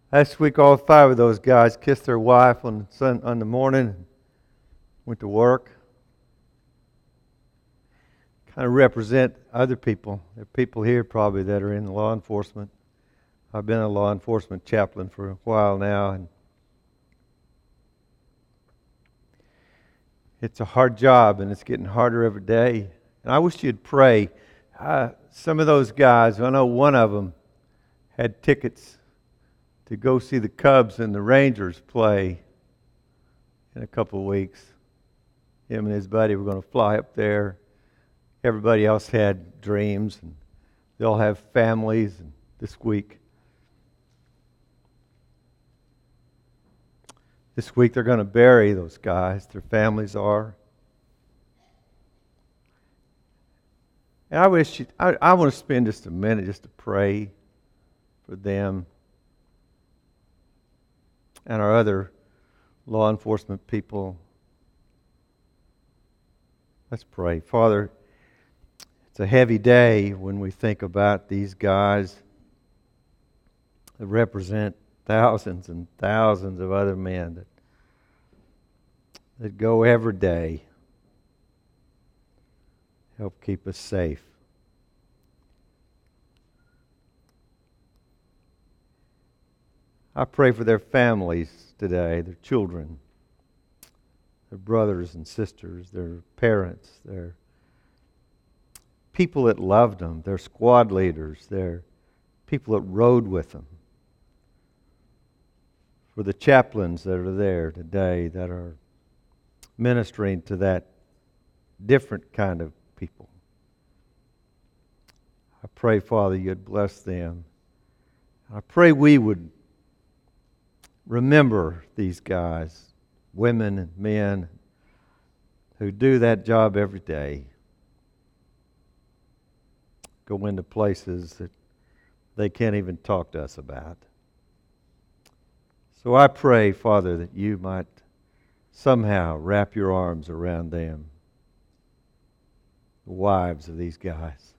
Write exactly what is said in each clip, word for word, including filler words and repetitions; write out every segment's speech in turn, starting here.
Last week, all five of those guys kissed their wife on the, sun, on the morning, went to work. Kind of represent other people. There are people here probably that are in law enforcement. I've been a law enforcement chaplain for a while now, and it's a hard job, and it's getting harder every day. And I wish you'd pray. Uh, some of those guys, I know one of them had tickets to go see the Cubs and the Rangers play in a couple of weeks. Him and his buddy were going to fly up there. Everybody else had dreams, and they all have families. And this week, this week they're going to bury those guys. Their families are. And I wish you, I, I want to spend just a minute just to pray for them and our other law enforcement people. Let's pray. Father, it's a heavy day when we think about these guys that represent thousands and thousands of other men that, that go every day. Help keep us safe. I pray for their families today, their children, their brothers and sisters, their parents, their people that loved them, their squad leaders, their people that rode with them. For the chaplains that are there today that are ministering to that different kind of people. I pray, Father, you'd bless them. I pray we would remember these guys, women and men, who do that job every day. Go into places that they can't even talk to us about. So I pray, Father, that you might somehow wrap your arms around them, the wives of these guys,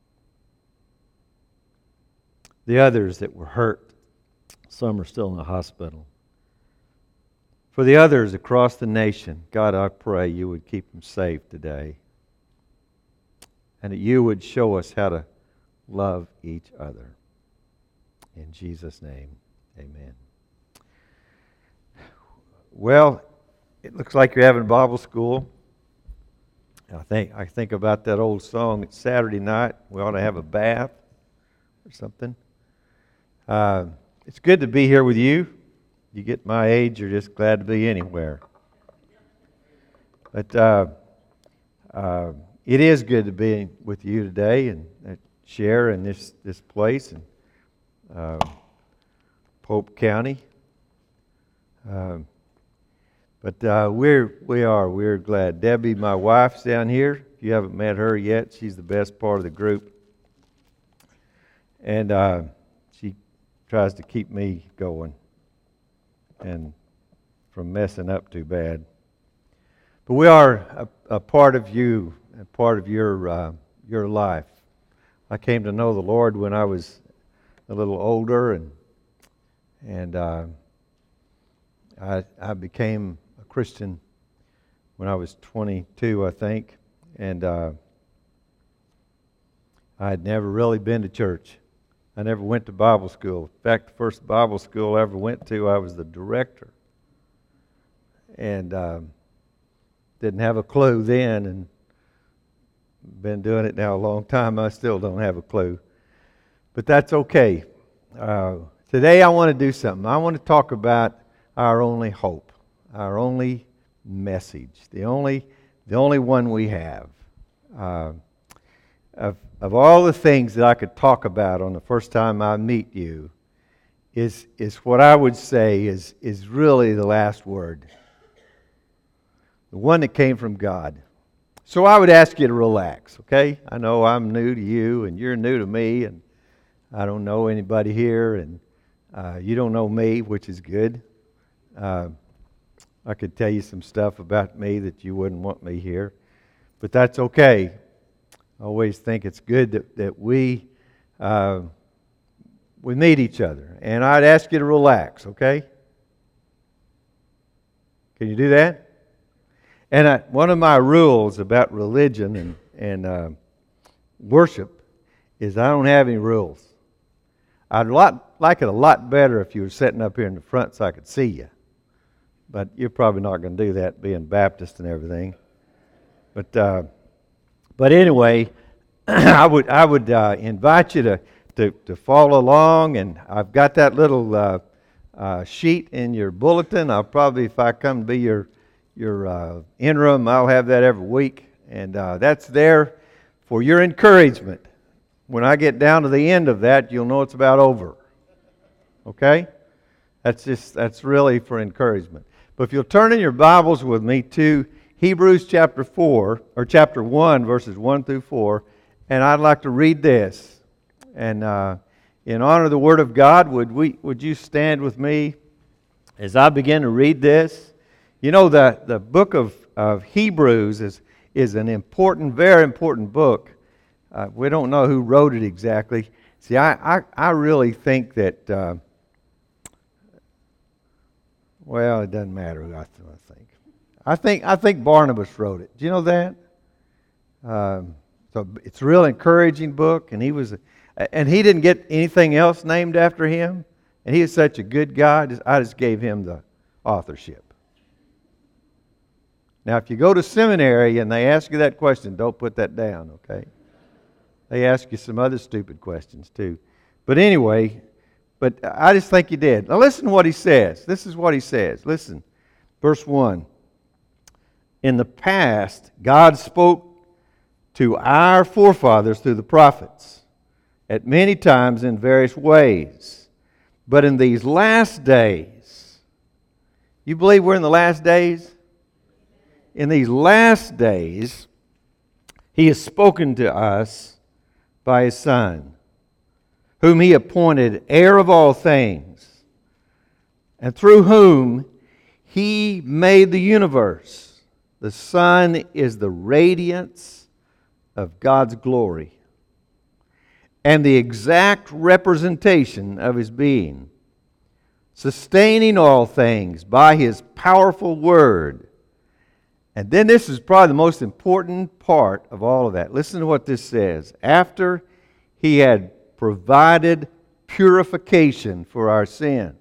the others that were hurt. Some are still in the hospital. For the others across the nation, God, I pray you would keep them safe today. And that you would show us how to love each other. In Jesus' name, amen. Well, it looks like you're having Bible school. I think I think about that old song, it's Saturday night, we ought to have a bath or something. Uh, It's good to be here with you. You get my age, you're just glad to be anywhere. But uh, uh, it is good to be with you today and uh, share in this, this place in uh, Pope County. Uh, but uh, we're we are we're glad. Debbie, my wife's down here. If you haven't met her yet, she's the best part of the group, and uh, she tries to keep me going and from messing up too bad. But we are a, a part of you, a part of your uh, your life. I came to know the Lord when I was a little older, and and uh, I I became a Christian when I was twenty-two, I think, and uh, I had never really been to church. I never went to Bible school. In fact, the first Bible school I ever went to, I was the director. And um, didn't have a clue then, and been doing it now a long time. I still don't have a clue. But that's okay. Uh, today I want to do something. I want to talk about our only hope, our only message, the only, the only one we have. Uh, Of, of all the things that I could talk about on the first time I meet you, is is what I would say is, is really the last word. The one that came from God. So I would ask you to relax, okay? I know I'm new to you, and you're new to me, and I don't know anybody here, and uh, you don't know me, which is good. Uh, I could tell you some stuff about me that you wouldn't want me here, but that's okay. I always think it's good that, that we uh, we meet each other. And I'd ask you to relax, okay? Can you do that? And I, one of my rules about religion and, and uh, worship is I don't have any rules. I'd lot, like it a lot better if you were sitting up here in the front so I could see you. But you're probably not going to do that, being Baptist and everything. But uh, but anyway, I would I would uh, invite you to, to to follow along, and I've got that little uh, uh, sheet in your bulletin. I'll probably, if I come to be your your uh, interim, I'll have that every week, and uh, that's there for your encouragement. When I get down to the end of that, you'll know it's about over. Okay? That's just that's really for encouragement. But if you'll turn in your Bibles with me to Hebrews chapter four, or chapter one, verses one through four, and I'd like to read this. And uh, in honor of the Word of God, would we would you stand with me as I begin to read this? You know, the, the book of, of Hebrews is, is an important, very important book. Uh, we don't know who wrote it exactly. See, I, I, I really think that, uh, well, it doesn't matter who I, th- I think. I think I think Barnabas wrote it. Do you know that? Um, so it's a real encouraging book, and he was, a, and he didn't get anything else named after him, and he is such a good guy. I just, I just gave him the authorship. Now, if you go to seminary and they ask you that question, don't put that down, okay? They ask you some other stupid questions too. But anyway, but I just think he did. Now listen to what he says. This is what he says. Listen, verse one. In the past, God spoke to our forefathers through the prophets at many times in various ways. But in these last days, you believe we're in the last days? In these last days, He has spoken to us by His Son, whom He appointed heir of all things, and through whom He made the universe. The Son is the radiance of God's glory and the exact representation of His being, sustaining all things by His powerful word. And then this is probably the most important part of all of that. Listen to what this says. After He had provided purification for our sins,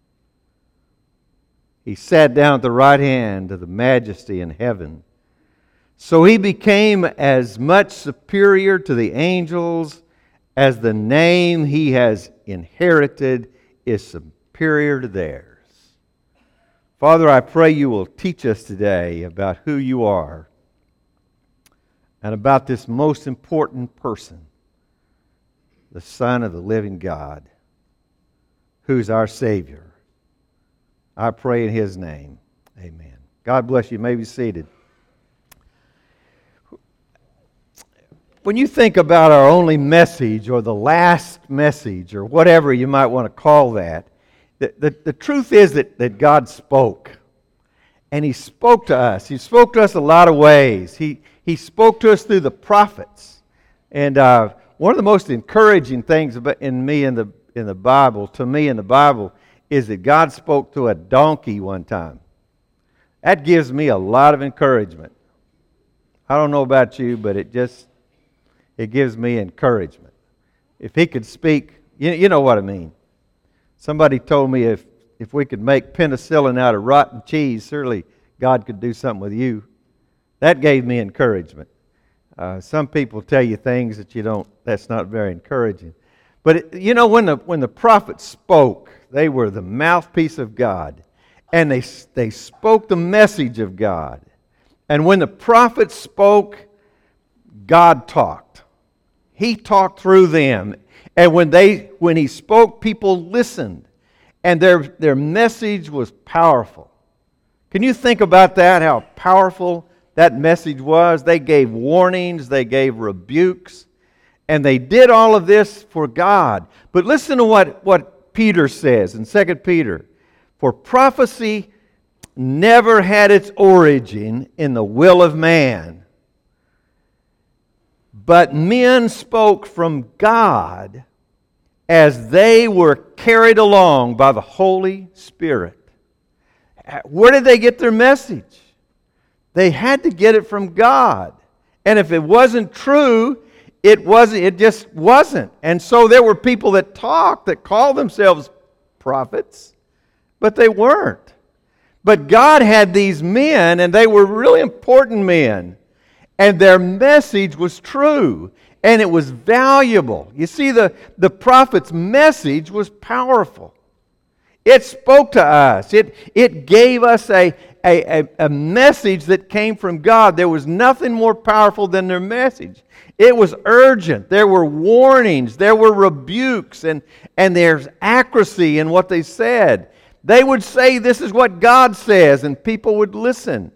He sat down at the right hand of the Majesty in heaven. So He became as much superior to the angels as the name He has inherited is superior to theirs. Father, I pray You will teach us today about who You are and about this most important person, the Son of the living God, who's our Savior. I pray in His name. Amen. God bless you. You may be seated. When you think about our only message or the last message or whatever you might want to call that, the, the, the truth is that, that God spoke. And He spoke to us. He spoke to us a lot of ways. He, he spoke to us through the prophets. And uh, one of the most encouraging things about in me in the in the Bible, to me in the Bible, is that God spoke to a donkey one time. That gives me a lot of encouragement. I don't know about you, but it just, it gives me encouragement. If He could speak, you, you know what I mean. Somebody told me if, if we could make penicillin out of rotten cheese, surely God could do something with you. That gave me encouragement. Uh, some people tell you things that you don't, that's not very encouraging. But it, you know, when the when the prophets spoke, they were the mouthpiece of God. And they, they spoke the message of God. And when the prophets spoke, God talked. He talked through them. And when they when He spoke, people listened. And their, their message was powerful. Can you think about that, how powerful that message was? They gave warnings, they gave rebukes, and they did all of this for God. But listen to what, what Peter says in Second Peter. For prophecy never had its origin in the will of man, but men spoke from God as they were carried along by the Holy Spirit. Where did they get their message? They had to get it from God. And if it wasn't true, it wasn't, it just wasn't. And so there were people that talked, that called themselves prophets, but they weren't. But God had these men, and they were really important men. And their message was true, and it was valuable. You see, the, the prophet's message was powerful. It spoke to us. It, it gave us a, a, a message that came from God. There was nothing more powerful than their message. It was urgent. There were warnings. There were rebukes. And, and there's accuracy in what they said. They would say, this is what God says, and people would listen.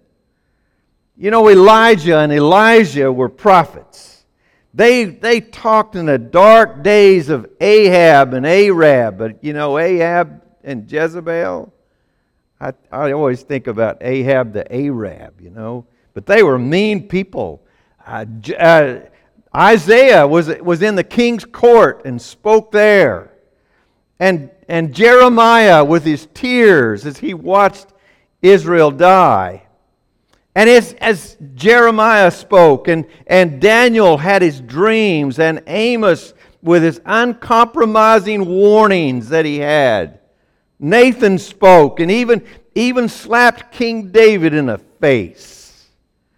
You know, Elijah and Elijah were prophets. They, they talked in the dark days of Ahab and Arab. But, you know, Ahab and Jezebel, I, I always think about Ahab the Arab, you know. But they were mean people. Uh, uh, Isaiah was, was in the king's court and spoke there. And, and Jeremiah with his tears as he watched Israel die. And as, as Jeremiah spoke, and, and Daniel had his dreams, and Amos with his uncompromising warnings that he had, Nathan spoke and even, even slapped King David in the face.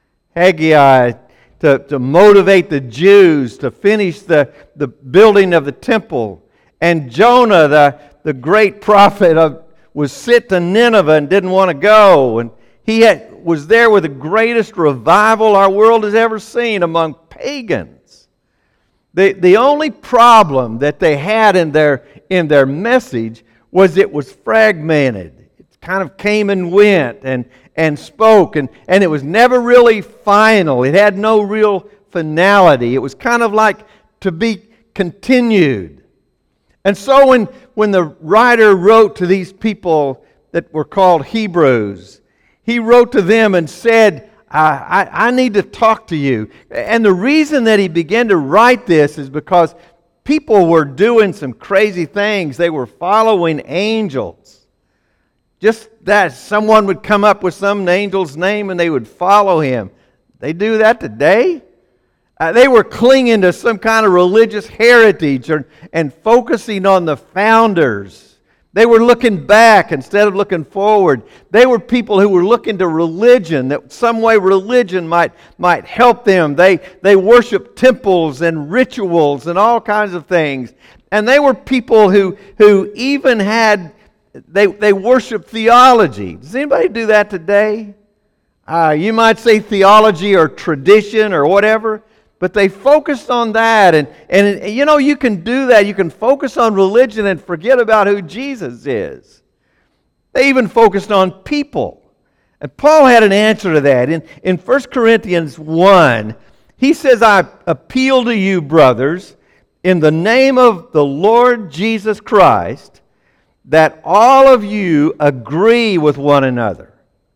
Haggai to, to motivate the Jews to finish the, the building of the temple. And Jonah, the, the great prophet, of, was sent to Nineveh and didn't want to go. And he had, was there with the greatest revival our world has ever seen among pagans. The, the only problem that they had in their, in their message was it was fragmented. It kind of came and went and, and spoke, and, and it was never really final. It had no real finality. It was kind of like to be continued. And so when, when the writer wrote to these people that were called Hebrews, he wrote to them and said, I, I, I need to talk to you. And the reason that he began to write this is because people were doing some crazy things. They were following angels. Just that someone would come up with some angel's name and they would follow him. They do that today? Uh, they were clinging to some kind of religious heritage or, and focusing on the founders. They were looking back instead of looking forward. They were people who were looking to religion, that some way religion might, might help them. They, they worshiped temples and rituals and all kinds of things. And they were people who, who even had, they, they worshiped theology. Does anybody do that today? Uh, you might say theology or tradition or whatever. But they focused on that, and, and you know, you can do that. You can focus on religion and forget about who Jesus is. They even focused on people. And Paul had an answer to that. In, in First Corinthians one, he says, I appeal to you, brothers, in the name of the Lord Jesus Christ, that all of you agree with one another.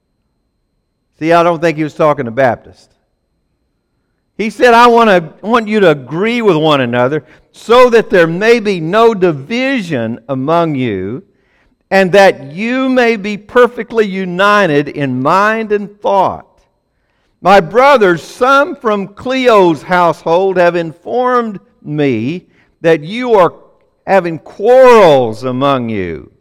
See, I don't think he was talking to Baptists. He said, I want to want you to agree with one another so that there may be no division among you, and that you may be perfectly united in mind and thought. My brothers, some from Cleo's household have informed me that you are having quarrels among you.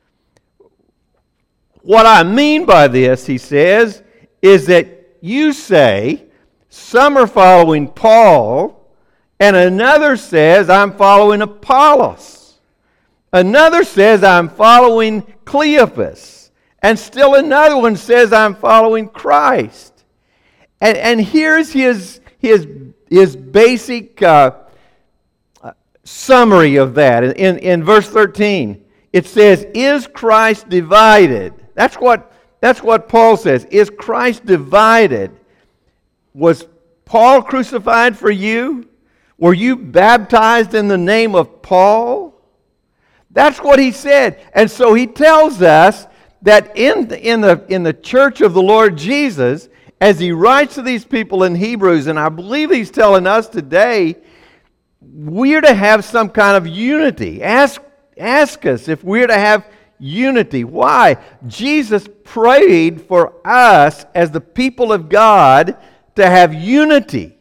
What I mean by this, he says, is that you say, some are following Paul, and another says, I'm following Apollos. Another says, I'm following Cleophas. And still another one says, I'm following Christ. And, and here's his, his, his basic uh, summary of that. In, in verse thirteen, it says, is Christ divided? That's what, that's what Paul says. Is Christ divided? Was Paul crucified for you? Were you baptized in the name of Paul? That's what he said. And so he tells us that in the, in the, in the church of the Lord Jesus, as he writes to these people in Hebrews, and I believe he's telling us today, we're to have some kind of unity. Ask, ask us if we're to have unity. Why? Jesus prayed for us as the people of God to have unity.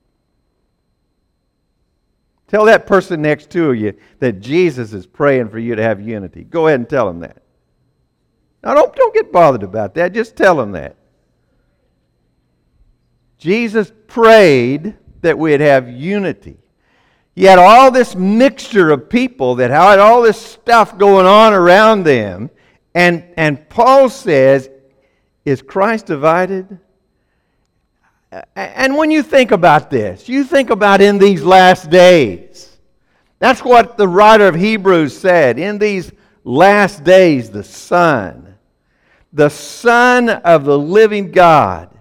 Tell that person next to you that Jesus is praying for you to have unity. Go ahead and tell them that. Now don't, don't get bothered about that. Just tell them that. Jesus prayed that we'd have unity. He had all this mixture of people that had all this stuff going on around them. And, and Paul says, is Christ divided? And when you think about this, you think about in these last days. That's what the writer of Hebrews said. In these last days, the Son, the Son of the living God,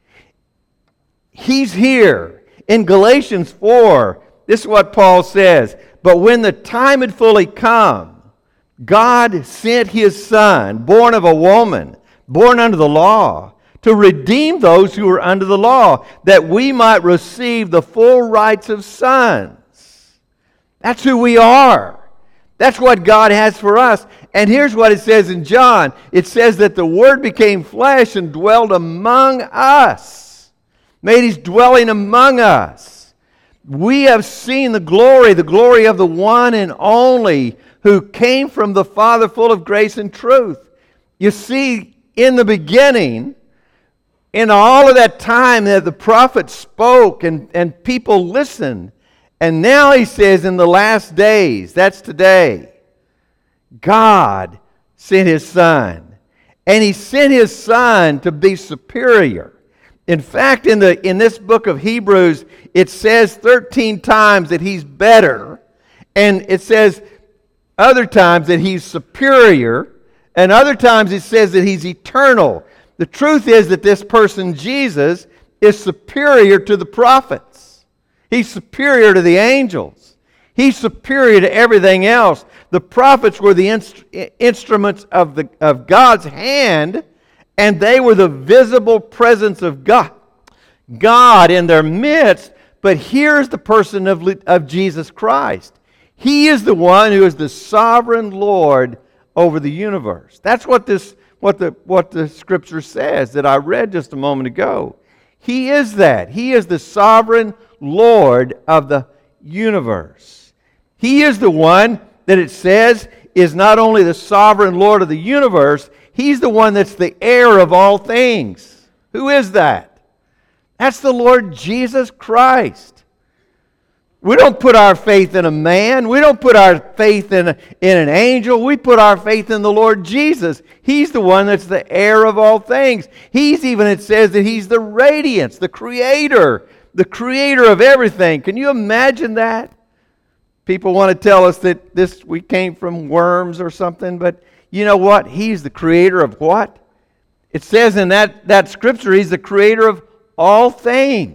He's here. In Galatians four, this is what Paul says. But when the time had fully come, God sent His Son, born of a woman, born under the law, to redeem those who were under the law, that we might receive the full rights of sons. That's who we are. That's what God has for us. And here's what it says in John. It says that the Word became flesh and dwelled among us. Made His dwelling among us. We have seen the glory, the glory of the one and only who came from the Father, full of grace and truth. You see, in the beginning, in all of that time that the prophet spoke and, and people listened, and now he says in the last days, that's today, God sent His Son. And He sent His Son to be superior. In fact, in the in this book of Hebrews, it says thirteen times that He's better, and it says other times that He's superior, and other times it says that He's eternal. The truth is that this person, Jesus, is superior to the prophets. He's superior to the angels. He's superior to everything else. The prophets were the inst- instruments of, the, of God's hand, and they were the visible presence of God, God in their midst. But here's the person of, of Jesus Christ. He is the one who is the sovereign Lord over the universe. That's what this what the what the Scripture says that I read just a moment ago. He is that. He is the sovereign Lord of the universe. He is the one that it says is not only the sovereign Lord of the universe, He's the one that's the heir of all things. Who is that? That's the Lord Jesus Christ. We don't put our faith in a man. We don't put our faith in, a, in an angel. We put our faith in the Lord Jesus. He's the one that's the heir of all things. He's even, it says that He's the radiance, the creator, the creator of everything. Can you imagine that? People want to tell us that this we came from worms or something, but you know what? He's the creator of what? It says in that, that scripture, He's the creator of all things.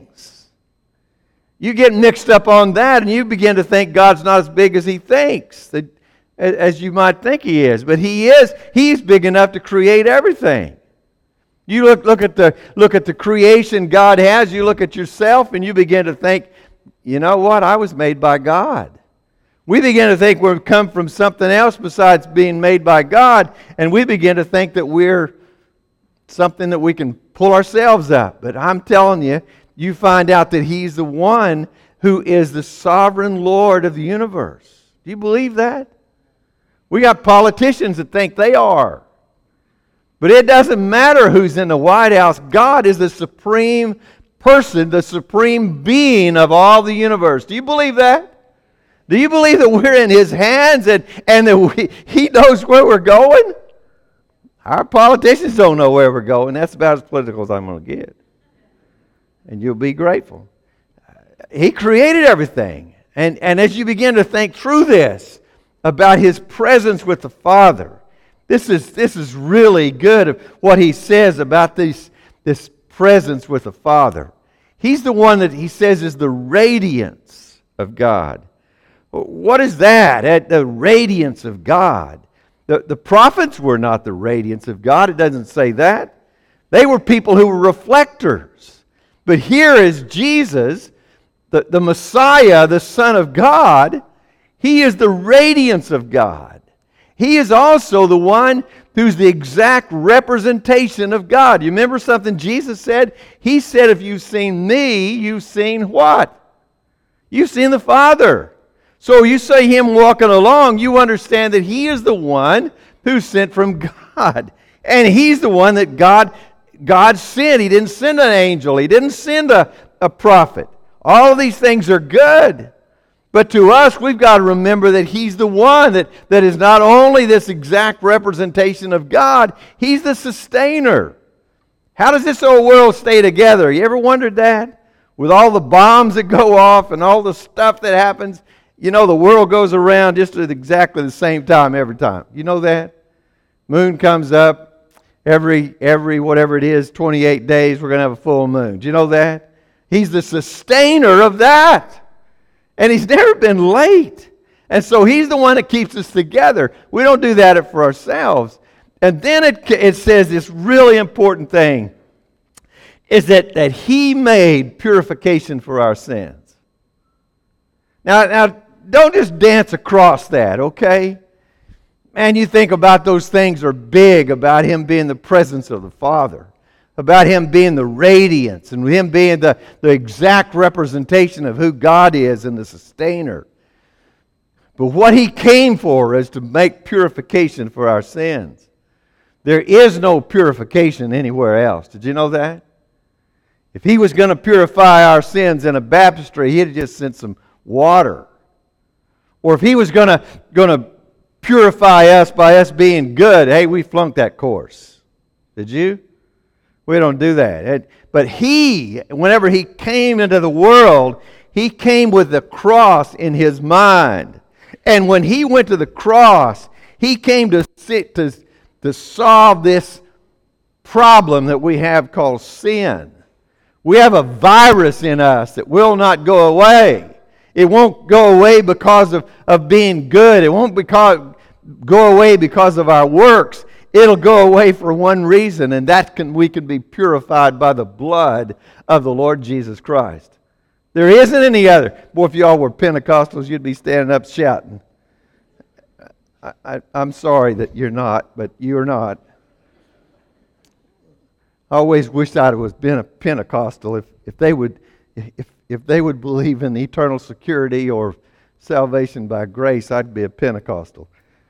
You get mixed up on that and you begin to think God's not as big as He thinks, that, as you might think He is. But He is. He's big enough to create everything. You look, look, at the, look at the creation God has, you look at yourself and you begin to think, you know what, I was made by God. We begin to think we've come from something else besides being made by God, and we begin to think that we're something that we can pull ourselves up. But I'm telling you, you find out that He's the one who is the sovereign Lord of the universe. Do you believe that? We got politicians that think they are. But it doesn't matter who's in the White House. God is the supreme person, the supreme being of all the universe. Do you believe that? Do you believe that we're in His hands and, and that we, He knows where we're going? Our politicians don't know where we're going. That's about as political as I'm going to get. And you'll be grateful. He created everything. And, and as you begin to think through this, about His presence with the Father, this is, this is really good of what He says about this, this presence with the Father. He's the one that He says is the radiance of God. What is that? At the radiance of God. The, the prophets were not the radiance of God. It doesn't say that. They were people who were reflectors. But here is Jesus, the, the Messiah, the Son of God, He is the radiance of God. He is also the one who's the exact representation of God. You remember something Jesus said? He said, if you've seen me, you've seen what? You've seen the Father. So you say Him walking along, you understand that He is the one who's sent from God. And He's the one that God, God sent. He didn't send an angel. He didn't send a, a prophet. All of these things are good. But to us, we've got to remember that He's the one that, that is not only this exact representation of God, He's the sustainer. How does this old world stay together? You ever wondered that? With all the bombs that go off and all the stuff that happens, you know, the world goes around just at exactly the same time every time. You know that? Moon comes up every, every whatever it is, twenty-eight days, we're going to have a full moon. Do you know that? He's the sustainer of that. And He's never been late. And so He's the one that keeps us together. We don't do that for ourselves. And then it, it says this really important thing, is that, that He made purification for our sins. Now, now, don't just dance across that, okay? Man, you think about those things are big, about Him being the presence of the Father, about Him being the radiance, and Him being the, the exact representation of who God is and the sustainer. But what He came for is to make purification for our sins. There is no purification anywhere else. Did you know that? If He was going to purify our sins in a baptistry, He'd have just sent some water. Or if He was going to going to purify us by us being good, hey, we flunked that course. Did you? We don't do that. But He, whenever He came into the world, He came with the cross in His mind. And when He went to the cross, He came to sit, to, to solve this problem that we have called sin. We have a virus in us that will not go away. It won't go away because of, of being good. It won't because, go away because of our works. It'll go away for one reason, and that can we can be purified by the blood of the Lord Jesus Christ. There isn't any other. Boy, if y'all were Pentecostals, you'd be standing up shouting. I, I, I'm sorry that you're not, but you're not. I always wished I was been a Pentecostal. If if they would, if if they would believe in eternal security or salvation by grace, I'd be a Pentecostal.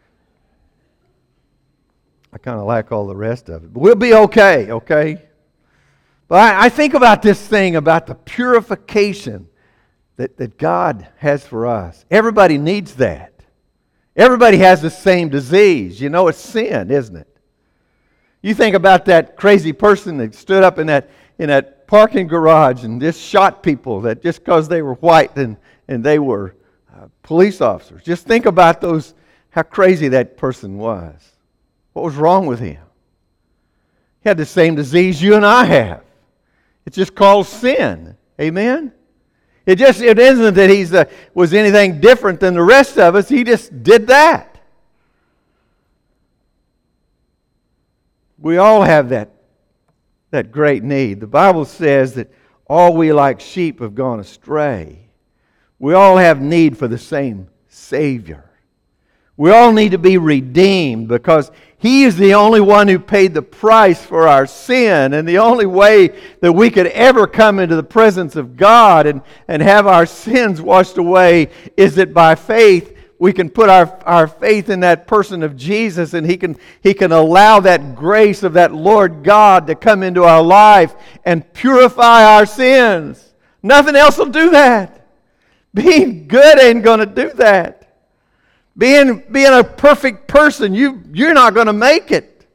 I kind of like all the rest of it. But we'll be okay, okay? But I, I think about this thing, about the purification that, that God has for us. Everybody needs that. Everybody has the same disease. You know, it's sin, isn't it? You think about that crazy person that stood up in that in that parking garage and just shot people that just because they were white and, and they were uh, police officers. Just think about those, how crazy that person was. What was wrong with him? He had the same disease you and I have. It's just called sin. Amen? It just it isn't that he uh, was anything different than the rest of us. He just did that. We all have that, that great need. The Bible says that all we like sheep have gone astray. We all have need for the same Savior. We all need to be redeemed because He is the only one who paid the price for our sin. And the only way that we could ever come into the presence of God and, and have our sins washed away is that by faith we can put our, our faith in that person of Jesus, and He can, He can allow that grace of that Lord God to come into our life and purify our sins. Nothing else will do that. Being good ain't going to do that. Being, being a perfect person, you, you're not going to make it.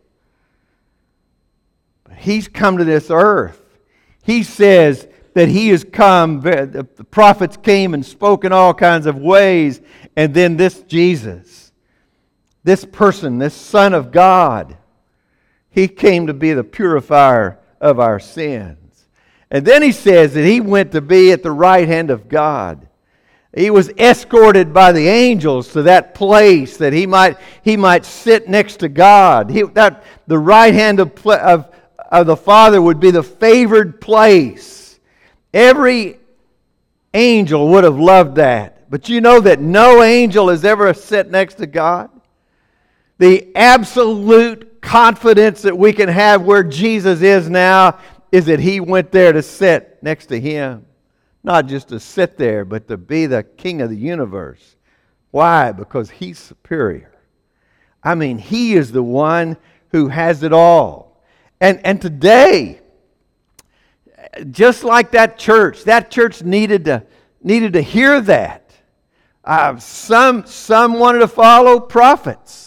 But He's come to this earth. He says that He has come, the prophets came and spoke in all kinds of ways, and then this Jesus, this person, this Son of God, He came to be the purifier of our sins. And then He says that He went to be at the right hand of God. He was escorted by the angels to that place that he might he might sit next to God. He, that the right hand of, of, of the Father would be the favored place. Every angel would have loved that. But you know that no angel has ever sat next to God? The absolute confidence that we can have where Jesus is now is that He went there to sit next to Him. Not just to sit there, but to be the King of the universe. Why? Because He's superior. I mean, He is the one who has it all. And, and today, just like that church, that church needed to, needed to hear that. Uh, some, some wanted to follow prophets.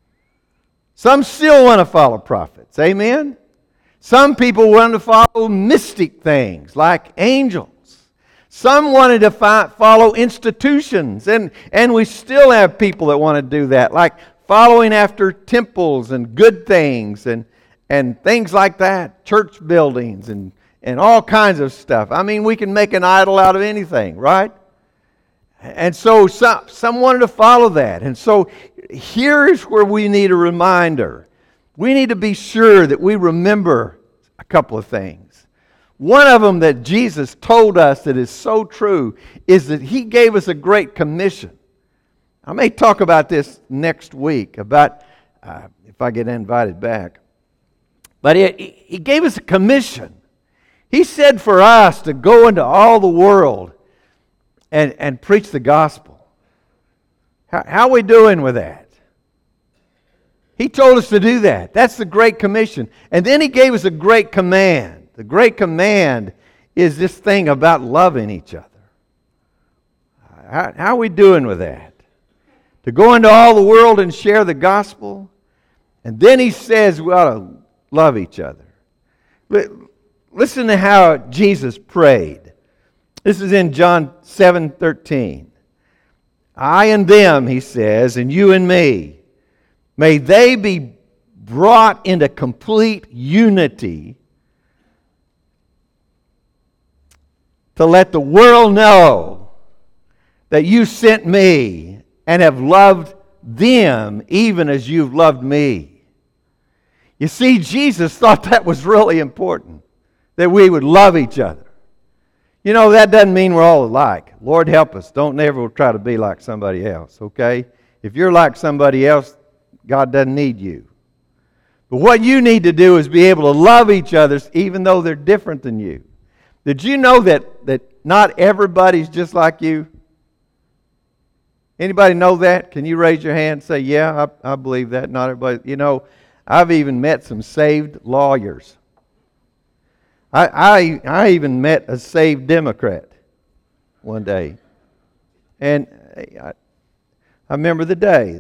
Some still want to follow prophets. Amen? Some people wanted to follow mystic things like angels. Some wanted to fi- follow institutions. And, and we still have people that want to do that, like following after temples and good things and, and things like that, church buildings and, and all kinds of stuff. I mean, we can make an idol out of anything, right? And so some, some wanted to follow that. And so here's where we need a reminder. We need to be sure that we remember a couple of things. One of them that Jesus told us that is so true is that He gave us a great commission. I may talk about this next week, about uh, if I get invited back. But he, he gave us a commission. He said for us to go into all the world and, and preach the gospel. How, how are we doing with that? He told us to do that. That's the Great Commission. And then He gave us a great command. The great command is this thing about loving each other. How, how are we doing with that? To go into all the world and share the gospel. And then He says we ought to love each other. Listen to how Jesus prayed. This is in John seven thirteen. I and them, He says, and you and me, may they be brought into complete unity to let the world know that you sent me and have loved them even as you've loved me. You see, Jesus thought that was really important, that we would love each other. You know, that doesn't mean we're all alike. Lord help us. Don't ever try to be like somebody else, okay? If you're like somebody else, God doesn't need you. But what you need to do is be able to love each other even though they're different than you. Did you know that, that not everybody's just like you? Anybody know that? Can you raise your hand and say, yeah, I, I believe that. Not everybody. You know, I've even met some saved lawyers. I, I, I even met a saved Democrat one day. And I, I remember the day.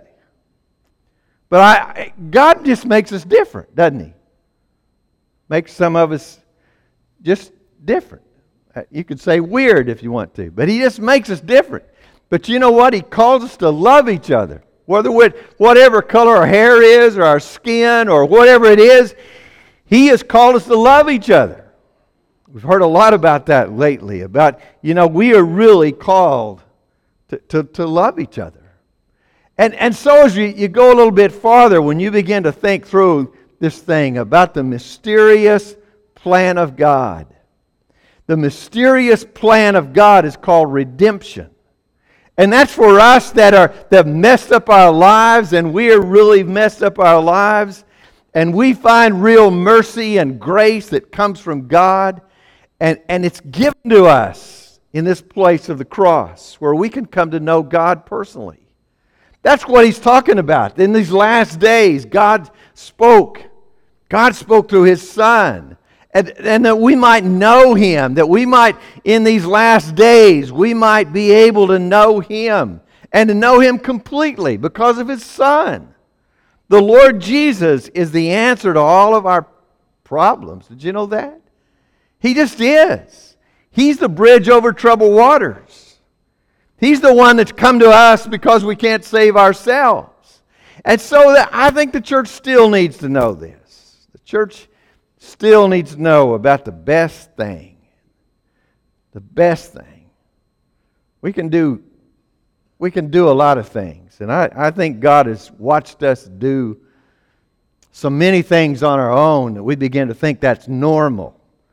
But I, God just makes us different, doesn't He? Makes some of us just different. You could say weird if you want to. But He just makes us different. But you know what? He calls us to love each other. Whether with whatever color our hair is or our skin or whatever it is, He has called us to love each other. We've heard a lot about that lately, about, you know, we are really called to, to, to love each other. And, and so as you, you go a little bit farther, when you begin to think through this thing about the mysterious plan of God, the mysterious plan of God is called redemption. And that's for us that are that have messed up our lives, and we are really messed up our lives, and we find real mercy and grace that comes from God. And, and it's given to us in this place of the cross where we can come to know God personally. That's what He's talking about. In these last days, God spoke. God spoke through His Son. And, and that we might know Him. That we might, in these last days, we might be able to know Him. And to know Him completely because of His Son. The Lord Jesus is the answer to all of our problems. Did you know that? He just is. He's the bridge over troubled waters. He's the one that's come to us because we can't save ourselves. And so that, I think the church still needs to know this. The church still needs to know about the best thing. The best thing. We can do, we can do a lot of things. And I, I think God has watched us do so many things on our own that we begin to think that's normal.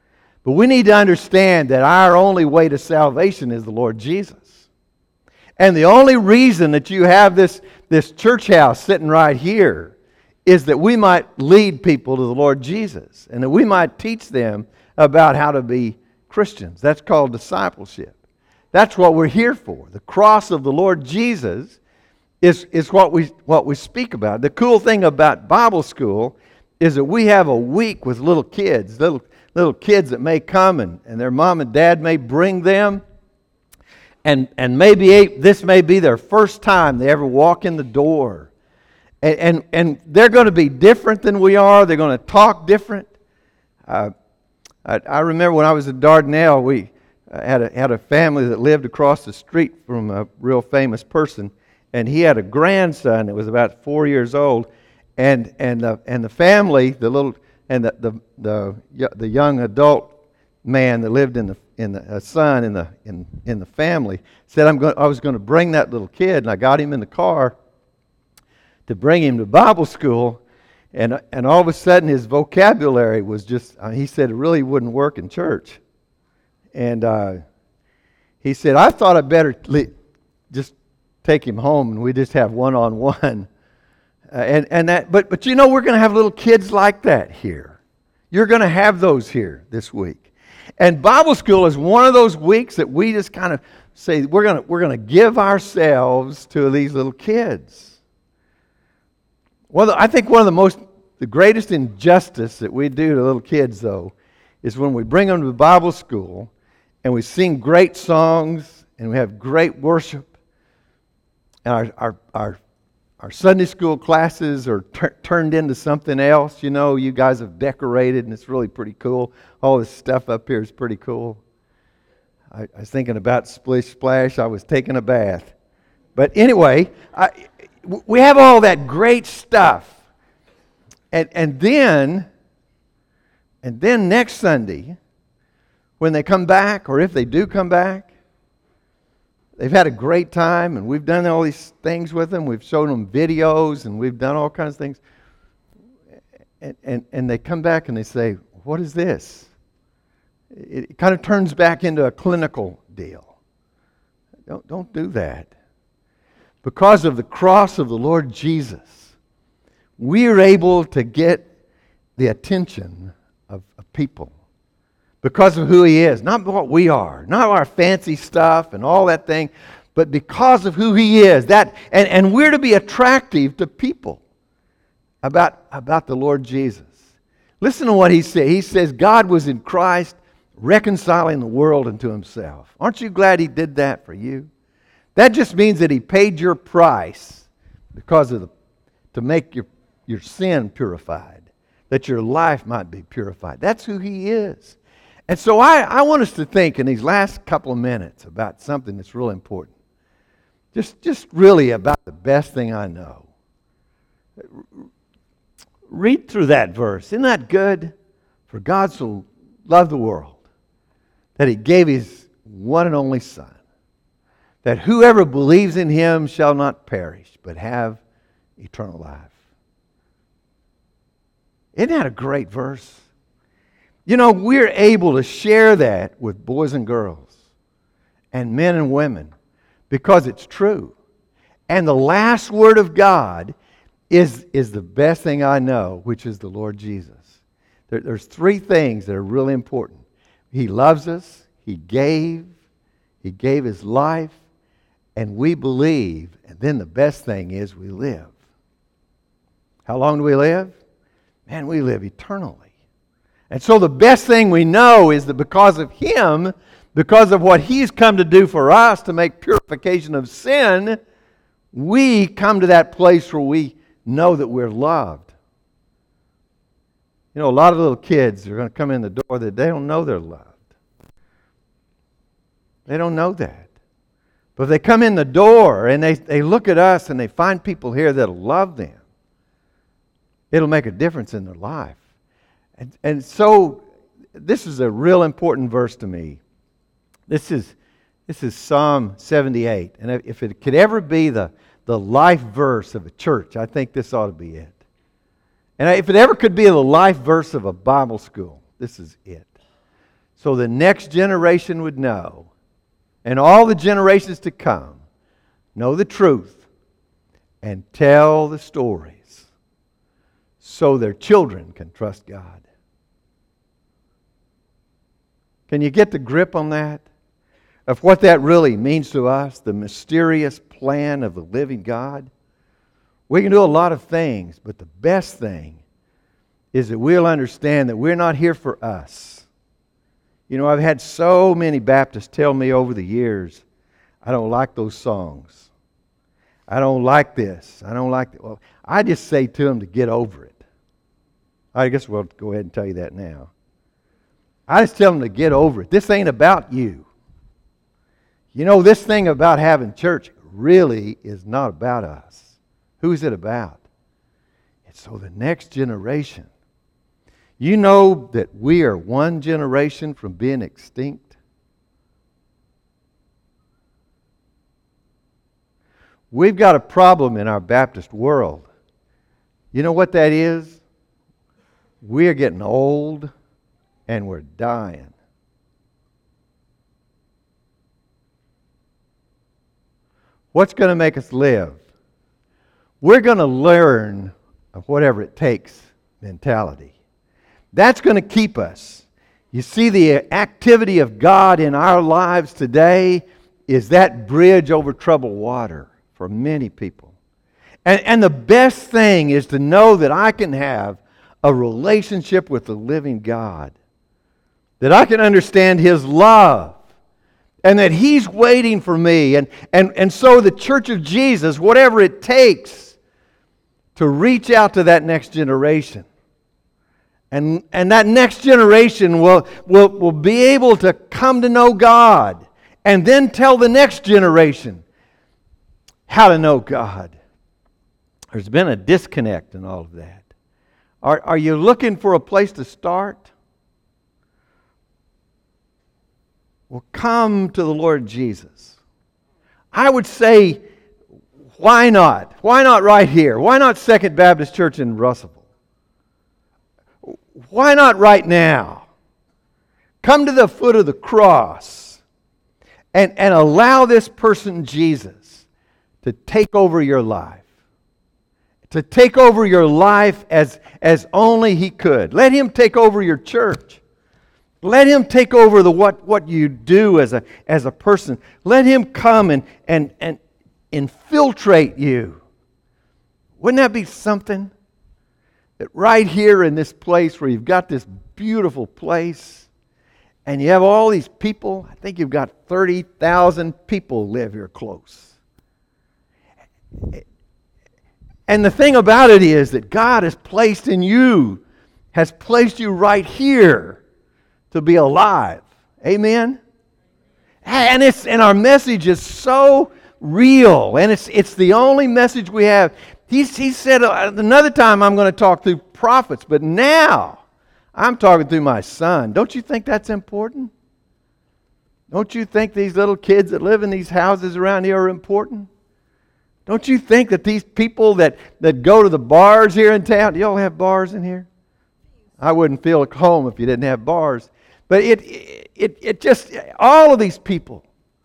But we need to understand that our only way to salvation is the Lord Jesus. And the only reason that you have this, this church house sitting right here is that we might lead people to the Lord Jesus and that we might teach them about how to be Christians. That's called discipleship. That's what we're here for. The cross of the Lord Jesus is, is what we, what we speak about. The cool thing about Bible school is that we have a week with little kids, little, little kids that may come and, and their mom and dad may bring them. And, and maybe this may be their first time they ever walk in the door. And, and, and they're going to be different than we are. They're going to talk different. Uh, I, I remember when I was at Dardanelle, we had a, had a family that lived across the street from a real famous person. And he had a grandson that was about four years old. And and the, and the family, the little, and the, the, the, the young adult man that lived in the in the uh, son in the in in the family said, I'm going I was going to bring that little kid, and I got him in the car to bring him to Bible school, and and all of a sudden his vocabulary was just, uh, he said it really wouldn't work in church. And uh, he said, I thought I'd better le- just take him home and we just have one-on-one. Uh, and and that, but, but you know, we're going to have little kids like that here. You're going to have those here this week. And Bible school is one of those weeks that we just kind of say, we're going to we're going to give ourselves to these little kids. Well, I think one of the most, the greatest injustice that we do to little kids, though, is when we bring them to Bible school and we sing great songs and we have great worship, and our our our, our Sunday school classes are tur- turned into something else. You know, you guys have decorated, and it's really pretty cool. All this stuff up here is pretty cool. I, I was thinking about Splish Splash. I was taking a bath. But anyway, I... we have all that great stuff. And and then, and then next Sunday, when they come back, or if they do come back, they've had a great time, and we've done all these things with them. We've shown them videos, and we've done all kinds of things. And, and, and they come back and they say, what is this? It, it kind of turns back into a clinical deal. Don't, don't do that. Because of the cross of the Lord Jesus, we are able to get the attention of, of people because of who He is. Not what we are, not our fancy stuff and all that thing, but because of who He is. That and, and we're to be attractive to people about, about the Lord Jesus. Listen to what He said. He says, God was in Christ reconciling the world unto Himself. Aren't you glad He did that for you? That just means that He paid your price because of the, to make your, your sin purified, that your life might be purified. That's who He is. And so I, I want us to think in these last couple of minutes about something that's really important. Just, just really about the best thing I know. Read through that verse. Isn't that good? For God so loved the world that He gave His one and only Son, that whoever believes in Him shall not perish, but have eternal life. Isn't that a great verse? You know, we're able to share that with boys and girls and men and women because it's true. And the last word of God is, is the best thing I know, which is the Lord Jesus. There, there's three things that are really important. He loves us. He gave. He gave His life. And we believe. And then the best thing is we live. How long do we live? Man, we live eternally. And so the best thing we know is that because of Him, because of what He's come to do for us to make purification of sin, we come to that place where we know that we're loved. You know, a lot of little kids are going to come in the door that they don't know they're loved. They don't know that. But if they come in the door and they, they look at us and they find people here that'll love them, it'll make a difference in their life. And, and so this is a real important verse to me. This is this is Psalm seventy-eight. And if it could ever be the, the life verse of a church, I think this ought to be it. And if it ever could be the life verse of a Bible school, this is it. so the next generation would know, and all the generations to come, know the truth and tell the stories so their children can trust God. Can you get the grip on that? Of what that really means to us, the mysterious plan of the living God? We can do a lot of things, but the best thing is that we'll understand that we're not here for us. You know, I've had so many Baptists tell me over the years, I don't like those songs. I don't like this. I don't like that. Well, I just say to them to get over it. I guess we'll go ahead and tell you that now. I just tell them to get over it. This ain't about you. You know, this thing about having church really is not about us. Who's it about? It's so the next generation. You know that we are one generation from being extinct? We've got a problem in our Baptist world. You know what that is? We are getting old and we're dying. What's going to make us live? We're going to learn of whatever it takes mentality. That's going to keep us. You see, the activity of God in our lives today is that bridge over troubled water for many people. And, and the best thing is to know that I can have a relationship with the living God. That I can understand His love. And that He's waiting for me. And, and, and so the Church of Jesus, whatever it takes to reach out to that next generation. And, and that next generation will, will, will be able to come to know God. And then tell the next generation how to know God. There's been a disconnect in all of that. Are, are you looking for a place to start? Well, come to the Lord Jesus. I would say, why not? Why not right here? Why not Second Baptist Church in Russellville? Why not right now? Come to the foot of the cross and, and allow this person, Jesus, to take over your life. To take over your life as, as only He could. Let Him take over your church. Let Him take over the what, what you do as a, as a person. Let Him come and, and, and infiltrate you. Wouldn't that be something? That right here in this place where you've got this beautiful place and you have all these people, I think you've got thirty thousand people live here close. And the thing about it is that God has placed in you, has placed you right here to be alive. Amen? And it's and our message is so real. And it's it's the only message we have. He's, he said, uh, another time I'm going to talk through prophets, but now I'm talking through my son. Don't you think that's important? Don't you think these little kids that live in these houses around here are important? Don't you think that these people that, that go to the bars here in town, do y'all have bars in here? I wouldn't feel at home if you didn't have bars. But it, it, it just, all of these people,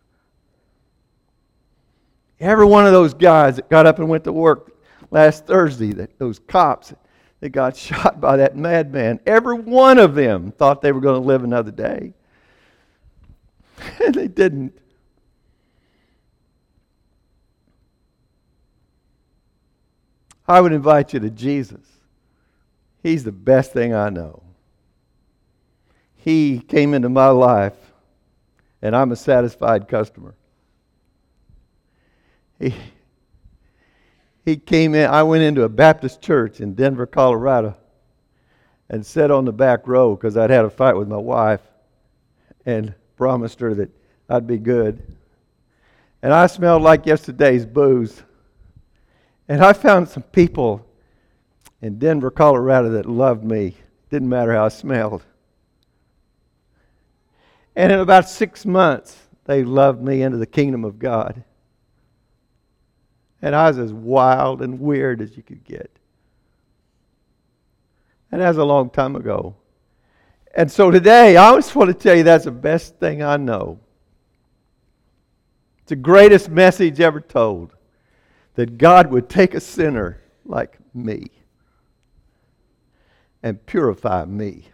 every one of those guys that got up and went to work last Thursday, that those cops that got shot by that madman, every one of them thought they were going to live another day. And they didn't. I would invite you to Jesus. He's the best thing I know. He came into my life, and I'm a satisfied customer. He, he came in, I went into a Baptist church in Denver, Colorado, and sat on the back row because I'd had a fight with my wife and promised her that I'd be good. And I smelled like yesterday's booze. And I found some people in Denver, Colorado that loved me. Didn't matter how I smelled. And in about six months, they loved me into the kingdom of God. And I was as wild and weird as you could get. And that was a long time ago. And so today, I just want to tell you that's the best thing I know. It's the greatest message ever told. That God would take a sinner like me and purify me.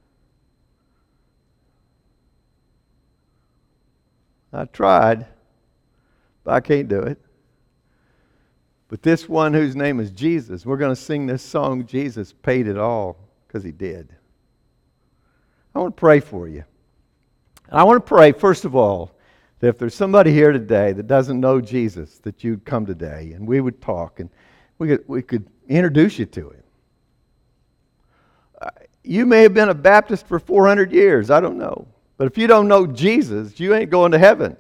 I tried, but I can't do it. But this one whose name is Jesus, we're going to sing this song, Jesus Paid It All, because He did. I want to pray for you. And I want to pray, first of all, that if there's somebody here today that doesn't know Jesus, that you'd come today and we would talk and we could, we could introduce you to Him. Uh, you may have been a Baptist for four hundred years, I don't know. But if you don't know Jesus, you ain't going to heaven.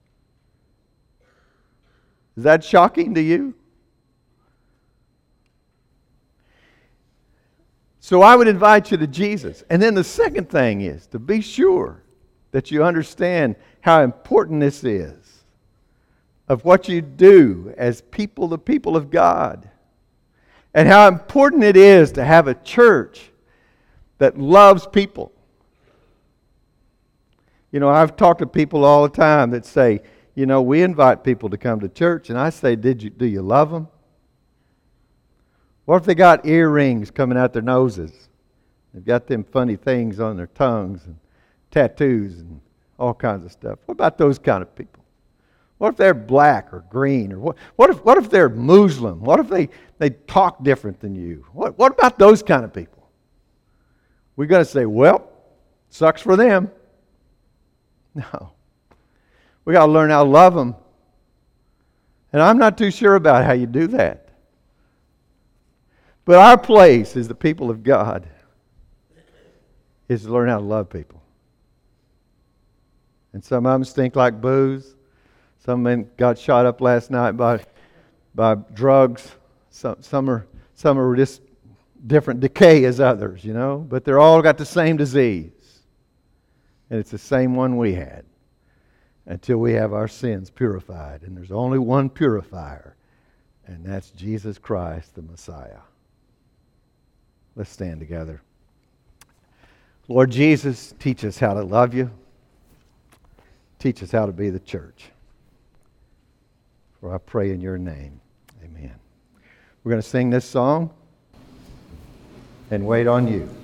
Is that shocking to you? So I would invite you to Jesus. And then the second thing is to be sure that you understand how important this is of what you do as people, the people of God. And how important it is to have a church that loves people. You know, I've talked to people all the time that say, you know, we invite people to come to church, and I say, Did you do you love them? What if they got earrings coming out their noses? They've got them funny things on their tongues and tattoos and all kinds of stuff. What about those kind of people? What if they're black or green? Or what, what if what if they're Muslim? What if they, they talk different than you? What, what about those kind of people? We're going to say, well, sucks for them. No. We got to learn how to love them. And I'm not too sure about how you do that. But our place as the people of God is to learn how to love people. And some of them stink like booze. Some men got shot up last night by by drugs. Some some are some are just different decay as others, you know. But they're all got the same disease. And it's the same one we had. Until we have our sins purified. And there's only one purifier. And that's Jesus Christ, the Messiah. Let's stand together. Lord Jesus, teach us how to love you. Teach us how to be the church. For I pray in your name. Amen. We're going to sing this song and wait on you.